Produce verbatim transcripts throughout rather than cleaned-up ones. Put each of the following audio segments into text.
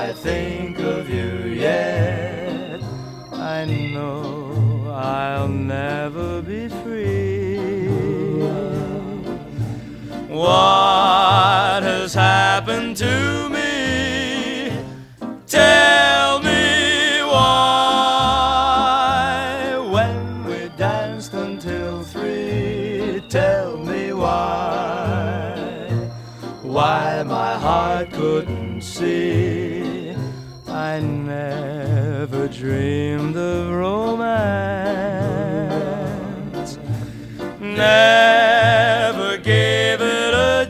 I think of you yet, I know I'll never be free. What has happened to me? Tell me why. When we danced until three, tell me why. Why my heart couldn't see. I never dreamed of romance, never gave it a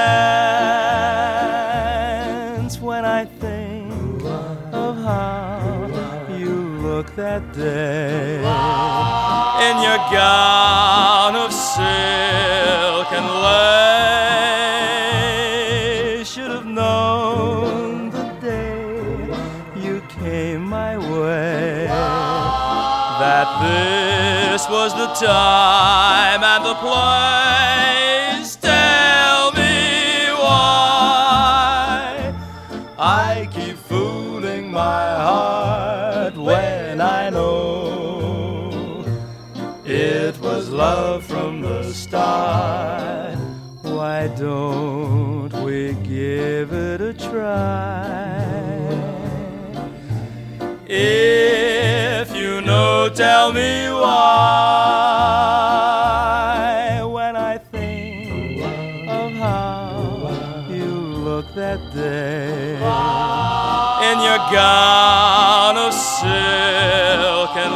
chance. When I think of how you looked that day in your gown of silk and lace, should have known the day you came my way that this was the time and the place. Tell me why I keep fooling my heart when I know it was love from the start. Why don't we give it a try? If you know, tell me why. When I think of how you looked that day in your gown of silk and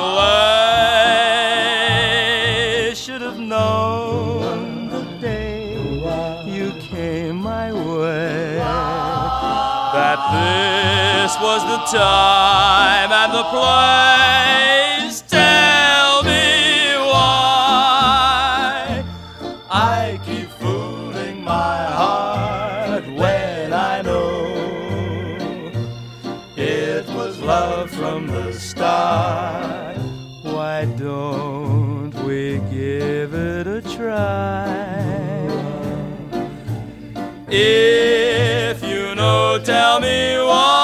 lace, should have known the day you came my way that this was the time and the place. Tell me why I keep fooling my heart when I know it was love from the start. Why don't we give it a try? If you know, tell me why.